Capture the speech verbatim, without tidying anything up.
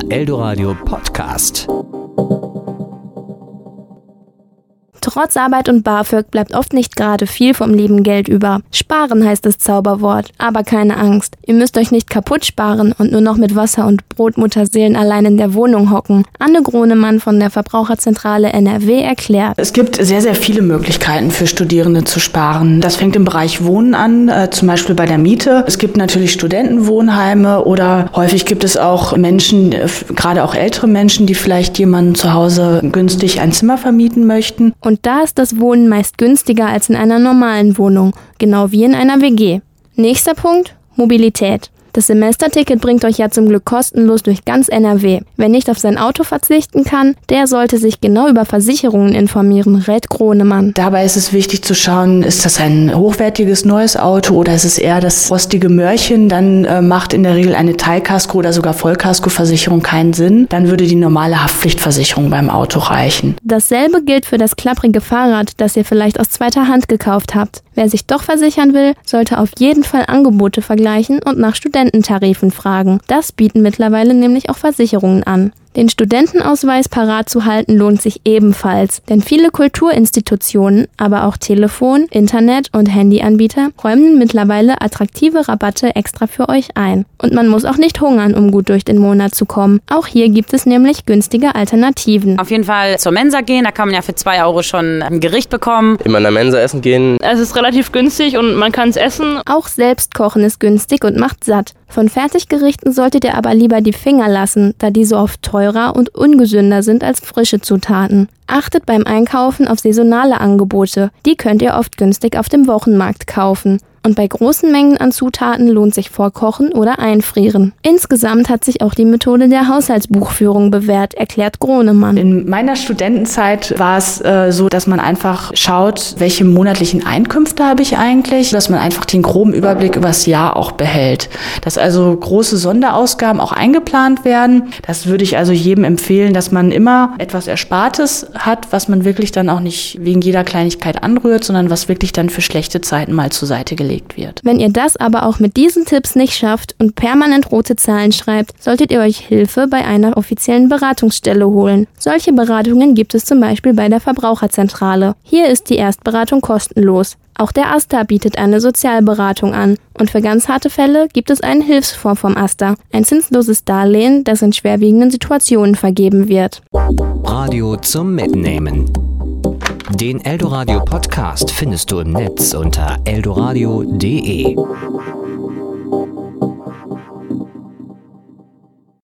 Eldoradio Podcast. Trotz Arbeit und BAföG bleibt oft nicht gerade viel vom lieben Geld über. Sparen heißt das Zauberwort, aber keine Angst. Ihr müsst euch nicht kaputt sparen und nur noch mit Wasser und Brotmutterseelen allein in der Wohnung hocken. Anne Gronemann von der Verbraucherzentrale N R W erklärt. Es gibt sehr, sehr viele Möglichkeiten für Studierende zu sparen. Das fängt im Bereich Wohnen an, äh, zum Beispiel bei der Miete. Es gibt natürlich Studentenwohnheime oder häufig gibt es auch Menschen, äh, gerade auch ältere Menschen, die vielleicht jemanden zu Hause günstig ein Zimmer vermieten möchten. Und da ist das Wohnen meist günstiger als in einer normalen Wohnung, genau wie in einer W G. Nächster Punkt, Mobilität. Das Semesterticket bringt euch ja zum Glück kostenlos durch ganz N R W. Wer nicht auf sein Auto verzichten kann, der sollte sich genau über Versicherungen informieren, rät Gronemann. Dabei ist es wichtig zu schauen, ist das ein hochwertiges neues Auto oder ist es eher das rostige Mörchen? Dann äh, macht in der Regel eine Teilkasko- oder sogar Vollkaskoversicherung keinen Sinn. Dann würde die normale Haftpflichtversicherung beim Auto reichen. Dasselbe gilt für das klapprige Fahrrad, das ihr vielleicht aus zweiter Hand gekauft habt. Wer sich doch versichern will, sollte auf jeden Fall Angebote vergleichen und nach Studententarifen fragen. Das bieten mittlerweile nämlich auch Versicherungen an. Den Studentenausweis parat zu halten lohnt sich ebenfalls, denn viele Kulturinstitutionen, aber auch Telefon-, Internet- und Handyanbieter räumen mittlerweile attraktive Rabatte extra für euch ein. Und man muss auch nicht hungern, um gut durch den Monat zu kommen. Auch hier gibt es nämlich günstige Alternativen. Auf jeden Fall zur Mensa gehen, da kann man ja für zwei Euro schon ein Gericht bekommen. Immer in der Mensa essen gehen. Es ist relativ günstig und man kann es essen. Auch Selbstkochen ist günstig und macht satt. Von Fertiggerichten solltet ihr aber lieber die Finger lassen, da die so oft teurer und ungesünder sind als frische Zutaten. Achtet beim Einkaufen auf saisonale Angebote. Die könnt ihr oft günstig auf dem Wochenmarkt kaufen. Und bei großen Mengen an Zutaten lohnt sich Vorkochen oder Einfrieren. Insgesamt hat sich auch die Methode der Haushaltsbuchführung bewährt, erklärt Gronemann. In meiner Studentenzeit war es äh, so, dass man einfach schaut, welche monatlichen Einkünfte habe ich eigentlich, dass man einfach den groben Überblick über das Jahr auch behält. Dass also große Sonderausgaben auch eingeplant werden. Das würde ich also jedem empfehlen, dass man immer etwas Erspartes hat, was man wirklich dann auch nicht wegen jeder Kleinigkeit anrührt, sondern was wirklich dann für schlechte Zeiten mal zur Seite gelegt wird. Wenn ihr das aber auch mit diesen Tipps nicht schafft und permanent rote Zahlen schreibt, solltet ihr euch Hilfe bei einer offiziellen Beratungsstelle holen. Solche Beratungen gibt es zum Beispiel bei der Verbraucherzentrale. Hier ist die Erstberatung kostenlos. Auch der AStA bietet eine Sozialberatung an. Und für ganz harte Fälle gibt es einen Hilfsfonds vom AStA, ein zinsloses Darlehen, das in schwerwiegenden Situationen vergeben wird. Radio zum Mitnehmen. Den Eldoradio Podcast findest du im Netz unter eldoradio punkt de.